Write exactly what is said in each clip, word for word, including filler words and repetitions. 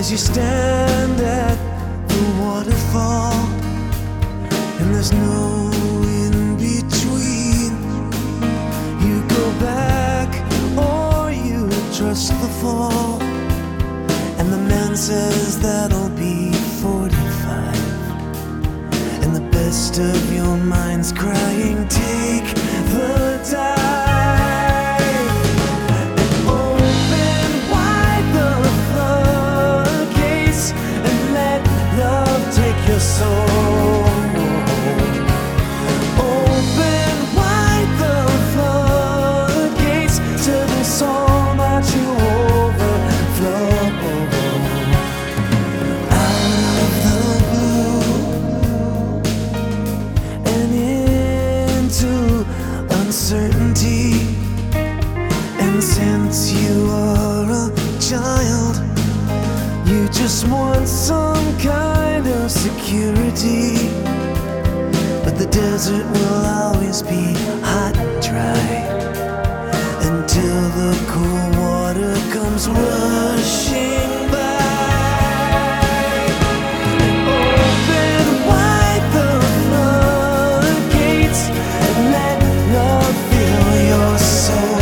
as you stand at the waterfall, and there's no in between. You go back or you trust the fall, and the man says that'll be forty-five, and the best of your mind's crying, take the dive. Your soul, open wide the floodgates to the soul that you overflow. Out of the blue and into uncertainty, and since you are a child, you just want some kind of security. But the desert will always be hot and dry until the cool water comes rushing by. Open wide the floodgates and let love fill your soul.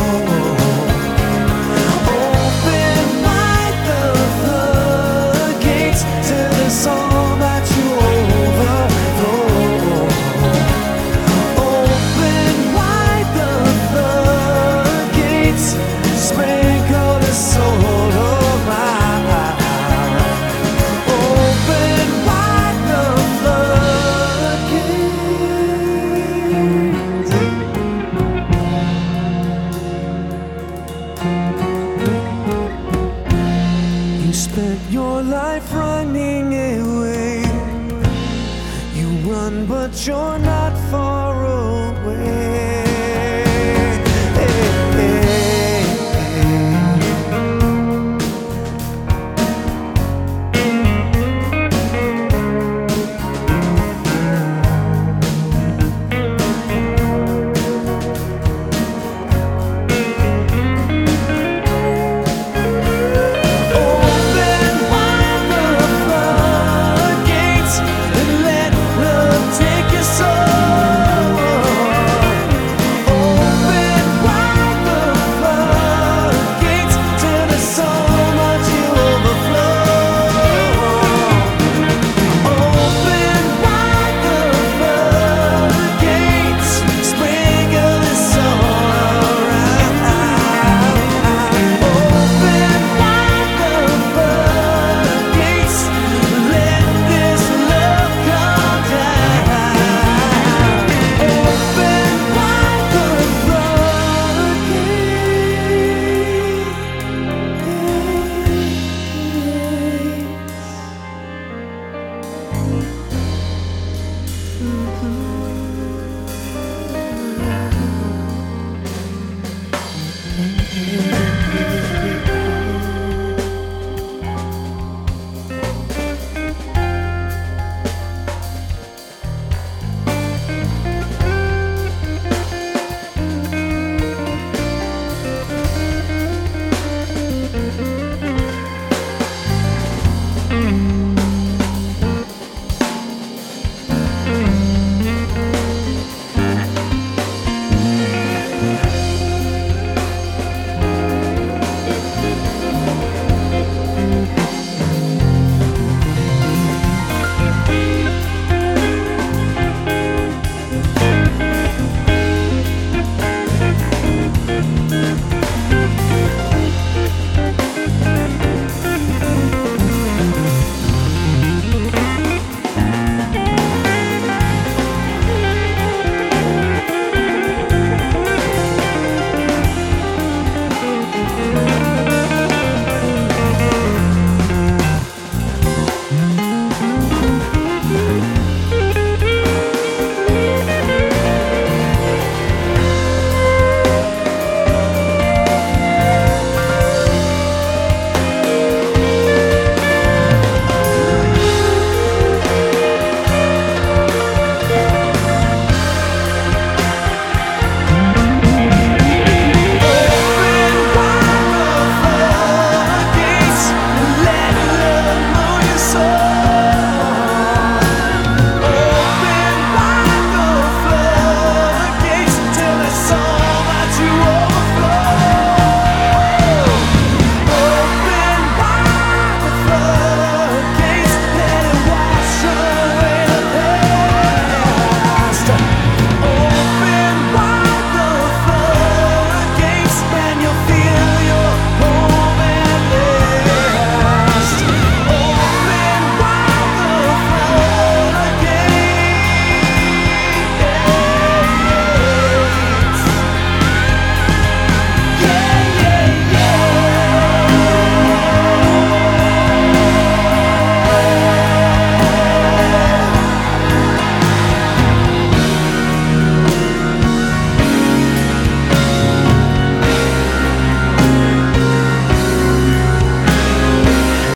You spent your life running away. You run, but you're not far away.